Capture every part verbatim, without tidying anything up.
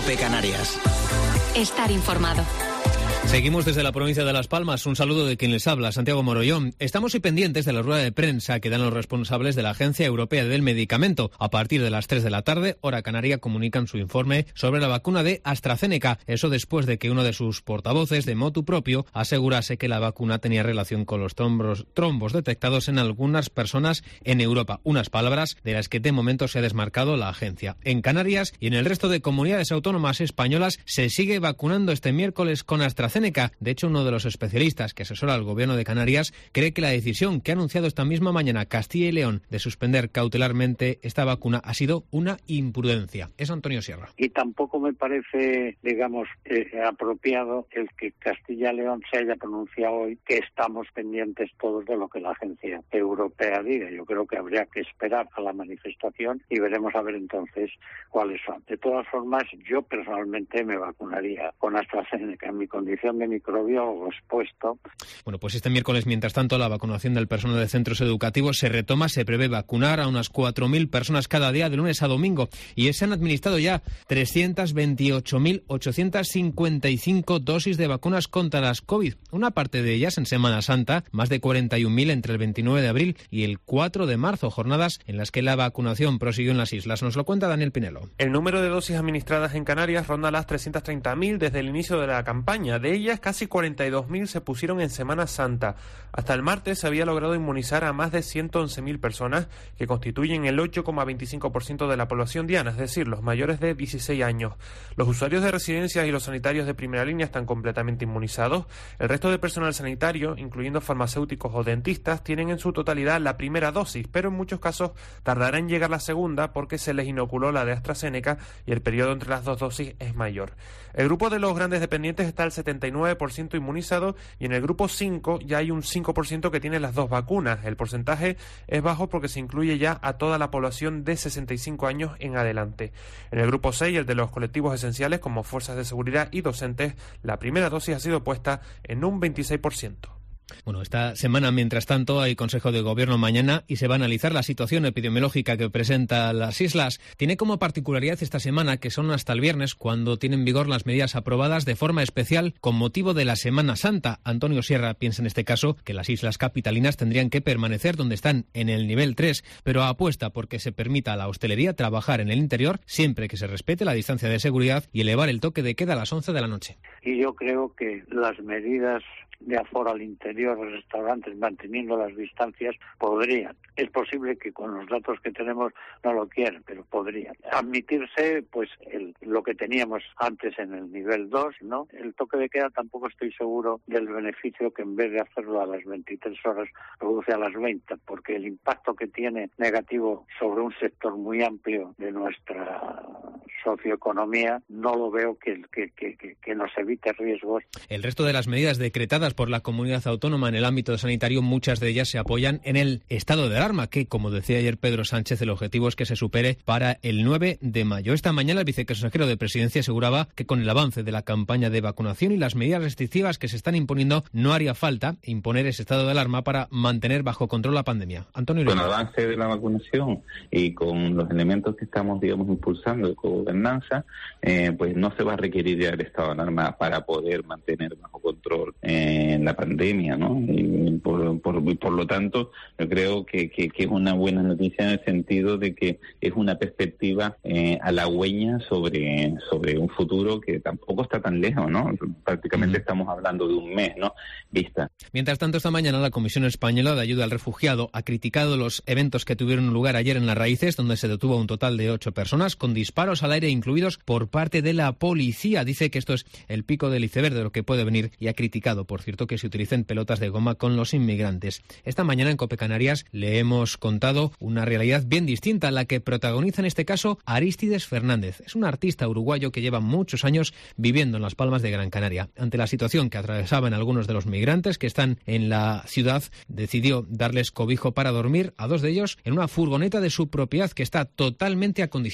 COPE Canarias. Estar informado. Seguimos desde la provincia de Las Palmas. Un saludo de quien les habla, Santiago Morollón. Estamos hoy pendientes de la rueda de prensa que dan los responsables de la Agencia Europea del Medicamento. A partir de las tres de la tarde, hora canaria, comunican su informe sobre la vacuna de AstraZeneca. Eso después de que uno de sus portavoces, de motu propio, asegurase que la vacuna tenía relación con los trombos, trombos detectados en algunas personas en Europa. Unas palabras de las que de momento se ha desmarcado la agencia. En Canarias y en el resto de comunidades autónomas españolas se sigue vacunando este miércoles con AstraZeneca. De hecho, uno de los especialistas que asesora al Gobierno de Canarias cree que la decisión que ha anunciado esta misma mañana Castilla y León de suspender cautelarmente esta vacuna ha sido una imprudencia. Es Antonio Sierra. Y tampoco me parece, digamos, eh, apropiado el que Castilla y León se haya pronunciado hoy, que estamos pendientes todos de lo que la Agencia Europea diga. Yo creo que habría que esperar a la manifestación y veremos a ver entonces cuáles son. De todas formas, yo personalmente me vacunaría con AstraZeneca en mi condición de microbiólogo expuesto. Bueno, pues este miércoles, mientras tanto, la vacunación del personal de centros educativos se retoma. Se prevé vacunar a unas cuatro mil personas cada día, de lunes a domingo. Y se han administrado ya trescientas veintiocho mil ochocientas cincuenta y cinco dosis de vacunas contra las COVID. Una parte de ellas en Semana Santa, más de cuarenta y un mil entre el veintinueve de abril y el cuatro de marzo, jornadas en las que la vacunación prosiguió en las islas. Nos lo cuenta Daniel Pinelo. El número de dosis administradas en Canarias ronda las trescientas treinta mil desde el inicio de la campaña. De ellas, casi cuarenta y dos mil se pusieron en Semana Santa. Hasta el martes se había logrado inmunizar a más de ciento once mil personas, que constituyen el ocho coma veinticinco por ciento de la población diana, es decir, los mayores de dieciséis años. Los usuarios de residencias y los sanitarios de primera línea están completamente inmunizados. El resto de personal sanitario, incluyendo farmacéuticos o dentistas, tienen en su totalidad la primera dosis, pero en muchos casos tardará en llegar la segunda porque se les inoculó la de AstraZeneca y el periodo entre las dos dosis es mayor. El grupo de los grandes dependientes está al setenta y nueve por ciento inmunizado y en el grupo cinco ya hay un cinco por ciento que tiene las dos vacunas. El porcentaje es bajo porque se incluye ya a toda la población de sesenta y cinco años en adelante. En el grupo seis, el de los colectivos esenciales como fuerzas de seguridad y docentes, la primera dosis ha sido puesta en un veintiséis por ciento. Bueno, esta semana, mientras tanto, hay Consejo de Gobierno mañana y se va a analizar la situación epidemiológica que presenta las islas. Tiene como particularidad esta semana que son hasta el viernes cuando tienen vigor las medidas aprobadas de forma especial con motivo de la Semana Santa. Antonio Sierra piensa en este caso que las islas capitalinas tendrían que permanecer donde están, en el nivel tres, pero apuesta porque se permita a la hostelería trabajar en el interior siempre que se respete la distancia de seguridad y elevar el toque de queda a las once de la noche. Y yo creo que las medidas de aforo al interior de restaurantes, manteniendo las distancias, podrían. Es posible que con los datos que tenemos no lo quieran, pero podrían admitirse pues el, lo que teníamos antes en el nivel dos, ¿no? El toque de queda tampoco estoy seguro del beneficio que en vez de hacerlo a las veintitrés horas produce a las veinte, porque el impacto que tiene negativo sobre un sector muy amplio de nuestra socioeconomía no lo veo que, que, que, que, que nos evite riesgos. El resto de las medidas decretadas por la comunidad autónoma en el ámbito sanitario, muchas de ellas se apoyan en el estado de alarma, que, como decía ayer Pedro Sánchez, el objetivo es que se supere para el nueve de mayo. Esta mañana el viceconsejero de Presidencia aseguraba que con el avance de la campaña de vacunación y las medidas restrictivas que se están imponiendo, no haría falta imponer ese estado de alarma para mantener bajo control la pandemia. Antonio Con el avance de la vacunación y con los elementos que estamos, digamos, impulsando de gobernanza, eh, pues no se va a requerir ya el estado de alarma para poder mantener bajo control eh, la pandemia, ¿no? Y por, por, por lo tanto, yo creo que, que, que es una buena noticia en el sentido de que es una perspectiva eh, halagüeña sobre, sobre un futuro que tampoco está tan lejos, ¿no? Prácticamente uh-huh. estamos hablando de un mes, ¿no? Vista. Mientras tanto, esta mañana la Comisión Española de Ayuda al Refugiado ha criticado los eventos que tuvieron lugar ayer en Las Raíces, donde se detuvo a un total de ocho personas, con disparos al aire incluidos por parte de la policía. Dice que esto es el pico del iceberg de lo que puede venir y ha criticado, por cierto, que se utilicen pelotas de goma con los inmigrantes. Esta mañana en COPE Canarias le hemos contado una realidad bien distinta, la que protagoniza en este caso Arístides Fernández. Es un artista uruguayo que lleva muchos años viviendo en Las Palmas de Gran Canaria. Ante la situación que atravesaban algunos de los migrantes que están en la ciudad, decidió darles cobijo para dormir a dos de ellos en una furgoneta de su propiedad que está totalmente acondicionada.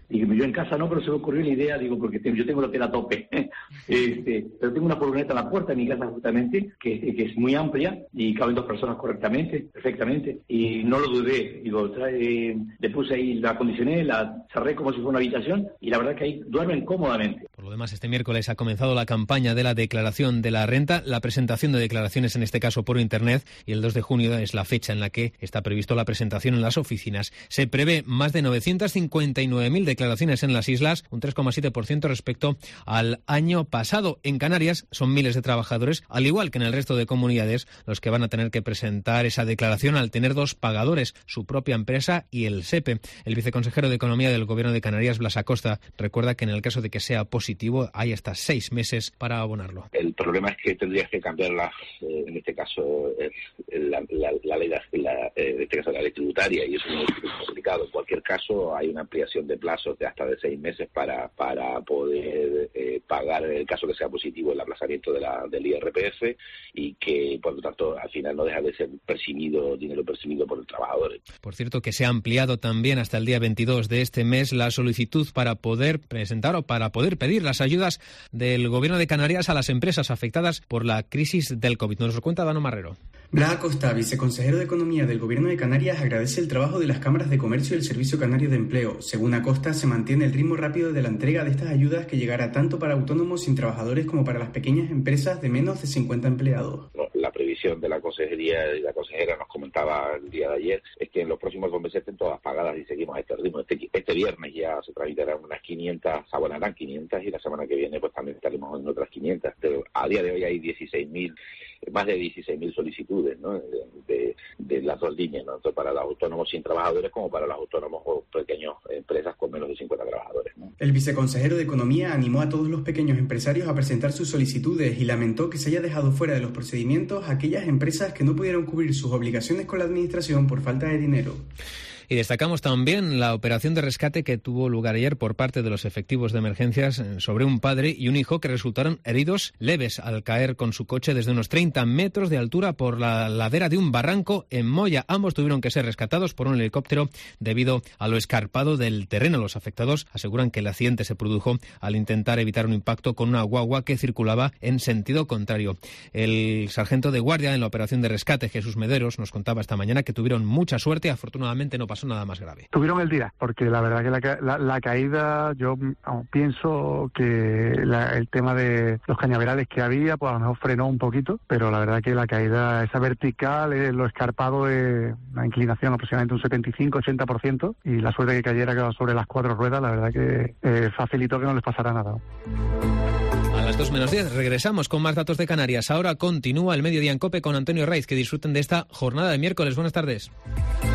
Digo, yo en casa no, pero se me ocurrió la idea, digo, porque tengo, yo tengo lo que era tope, este, pero tengo una furgoneta en la puerta de mi casa justamente, que, que es muy amplia y caben dos personas correctamente, perfectamente, y no lo dudé, digo, trae, le puse ahí, la acondicioné, la cerré como si fuera una habitación y la verdad que ahí duermen cómodamente. Por lo demás, este miércoles ha comenzado la campaña de la declaración de la renta, la presentación de declaraciones en este caso por internet, y el dos de junio es la fecha en la que está previsto la presentación en las oficinas. Se prevé más de novecientas cincuenta y nueve mil declaraciones en las islas, un tres coma siete por ciento respecto al año pasado. En Canarias son miles de trabajadores, al igual que en el resto de comunidades, los que van a tener que presentar esa declaración al tener dos pagadores, su propia empresa y el SEPE. El viceconsejero de Economía del Gobierno de Canarias, Blas Acosta, recuerda que en el caso de que sea positivo hay hasta seis meses para abonarlo. El problema es que tendrías que cambiar la, eh, en este caso eh, la, la, la ley, la, eh, en este caso la ley tributaria, y eso es muy complicado. En cualquier caso hay una ampliación de plazos de hasta de seis meses para para poder eh, pagar en el caso que sea positivo el aplazamiento de la, del I R P F, y que por lo tanto al final no deja de ser percibido, dinero percibido por el trabajador. Por cierto, que se ha ampliado también hasta el día veintidós de este mes la solicitud para poder presentar o para poder pedir las ayudas del Gobierno de Canarias a las empresas afectadas por la crisis del COVID. Nos lo cuenta Dano Marrero. Blas Acosta, viceconsejero de Economía del Gobierno de Canarias, agradece el trabajo de las cámaras de comercio y el Servicio Canario de Empleo. Según Acosta, se mantiene el ritmo rápido de la entrega de estas ayudas, que llegará tanto para autónomos sin trabajadores como para las pequeñas empresas de menos de cincuenta empleados. La previsión de la consejería y la consejera nos comentaba el día de ayer es que en los próximos dos meses estén todas pagadas y seguimos a este ritmo. Este, este viernes ya se tramitarán unas quinientas, se abonarán quinientas, y la semana que viene pues también estaremos en otras quinientas. Pero a día de hoy hay dieciséis mil, más de dieciséis mil solicitudes, ¿no? de, de, de las dos líneas, ¿no? tanto para los autónomos sin trabajadores como para los autónomos o pequeñas empresas con menos de cincuenta trabajadores, ¿no? El viceconsejero de Economía animó a todos los pequeños empresarios a presentar sus solicitudes y lamentó que se haya dejado fuera de los procedimientos a aquellas empresas que no pudieron cubrir sus obligaciones con la administración por falta de dinero. Y destacamos también la operación de rescate que tuvo lugar ayer por parte de los efectivos de emergencias sobre un padre y un hijo que resultaron heridos leves al caer con su coche desde unos treinta metros de altura por la ladera de un barranco en Moya. Ambos tuvieron que ser rescatados por un helicóptero debido a lo escarpado del terreno. Los afectados aseguran que el accidente se produjo al intentar evitar un impacto con una guagua que circulaba en sentido contrario. El sargento de guardia en la operación de rescate, Jesús Mederos, nos contaba esta mañana que tuvieron mucha suerte. Afortunadamente no pasó nada más grave. Tuvieron el día, porque la verdad que la, la, la caída, yo oh, pienso que la, el tema de los cañaverales que había, pues a lo mejor frenó un poquito, pero la verdad que la caída, esa vertical, eh, lo escarpado de una inclinación aproximadamente un setenta y cinco a ochenta por ciento, y la suerte que cayera sobre las cuatro ruedas, la verdad que eh, facilitó que no les pasara nada. A las dos menos diez regresamos con más datos de Canarias. Ahora continúa el Mediodía en COPE con Antonio Raiz. Que disfruten de esta jornada de miércoles. Buenas tardes.